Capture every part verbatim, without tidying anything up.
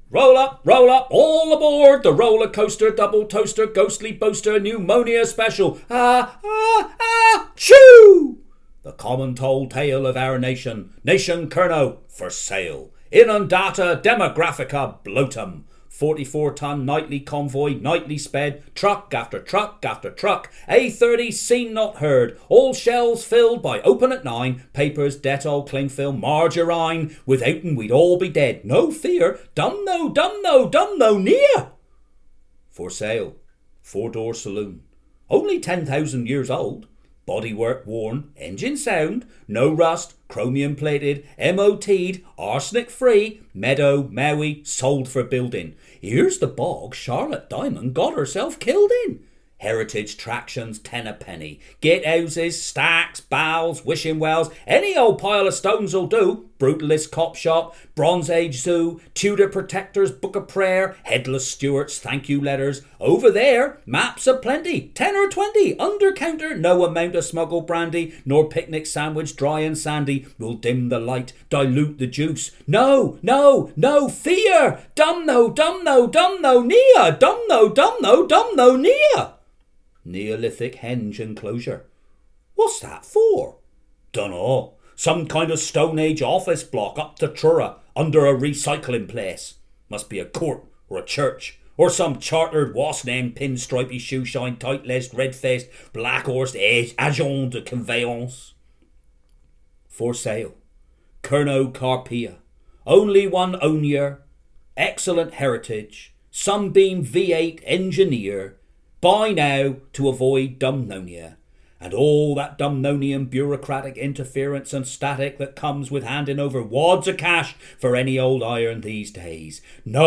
Roll up, roll up, all aboard the roller coaster, double toaster, ghostly boaster, pneumonia special. Ah, ah, ah, choo! The common told tale of our nation, Nation Kerno, for sale. Inundata Demographica Bloatum. forty-four ton nightly convoy, nightly sped, truck after truck after truck, A thirty seen not heard, all shelves filled by open at nine, papers, Dettol, cling film, margarine, withouten we'd all be dead, no fear, dum no, dum no, dum no, near. For sale, four-door saloon, only ten thousand years old, bodywork worn, engine sound, no rust, chromium plated, M O T'd, arsenic free, meadow, Maui, sold for building. Here's the bog Charlotte Diamond got herself killed in. Heritage tractions, ten a penny. Gate houses, stacks, bowels, wishing wells, any old pile of stones will do. Brutalist cop shop, Bronze Age zoo, Tudor protectors, book of prayer, headless Stuarts, thank you letters. Over there, maps aplenty, ten or twenty, under counter, no amount of smuggled brandy, nor picnic sandwich dry and sandy, will dim the light, dilute the juice. No, no, no fear! Dum no, dum no, dum no, nia! Dum no, dum no, dum no, nia! Neolithic henge enclosure. What's that for? Dunno. Some kind of Stone Age office block up to Truro, under a recycling place. Must be a court or a church, or some chartered wasp-named pinstripey shoeshine tight-laced red-faced black-horsed agent de conveyance. For sale. Kerno Carpia. Only one owner. Excellent heritage. Sunbeam V eight engineer. Buy now to avoid dumnonia, and all that dumnonian bureaucratic interference and static that comes with handing over wads of cash for any old iron these days.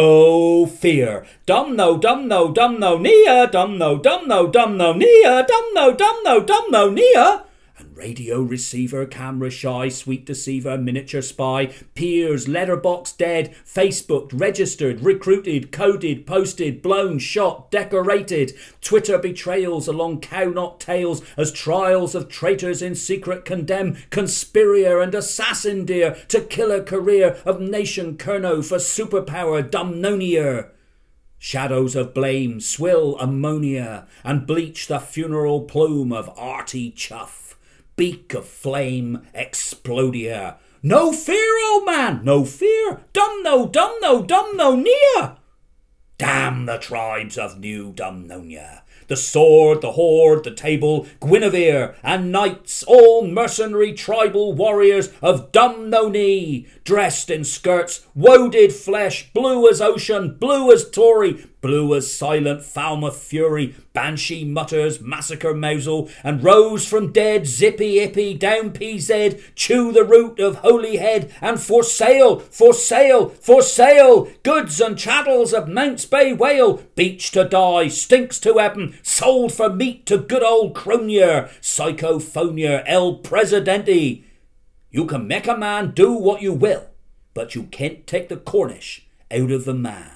No fear. Dumno, dumno, dumno, nia, dumno, dumno, dumno, nia, dumno, dumno, dumno, nia. And radio receiver, camera shy, sweet deceiver, miniature spy, peers, letterbox dead, Facebooked, registered, recruited, coded, posted, blown, shot, decorated, Twitter betrayals along cow-knot tails as trials of traitors in secret condemn, conspirator and assassin dear to kill a career of Nation Kerno for superpower dumnonia. Shadows of blame swill ammonia and bleach the funeral plume of arty chuff. Beak of flame explodia. No fear, old man, no fear. Dumno, dumno, dumno, nia. Damn the tribes of New Dumnonia. The sword, the horde, the table, Guinevere, and knights, all mercenary tribal warriors of Dumnoni, dressed in skirts, woaded flesh, blue as ocean, blue as Tory, blue as silent Falmouth fury, banshee mutters, massacre mousel, and rose from dead, zippy ippy, down P Z, chew the root of Holyhead, and for sale, for sale, for sale, goods and chattels of Mounts Bay Whale, beach to die, stinks to heaven, sold for meat to good old Cronier, Psychophonia, El Presidente. You can make a man do what you will, but you can't take the Cornish out of the man.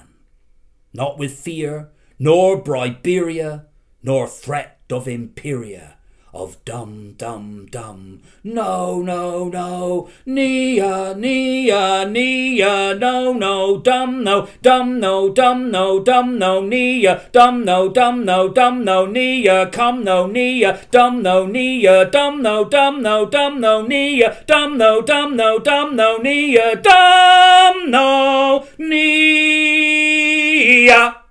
Not with fear, nor Briberia, nor threat of imperia, of dum dum dum. No, no, no, nia, nia, nia, no, no, dum no, dum no, dum no, dum no, nia, dum no, dum no, dum no, nia, come no, nia, dum no, nia, dum no, dum no, dum no, nia, dum no, dum no, dum no, nia, dum no, nia.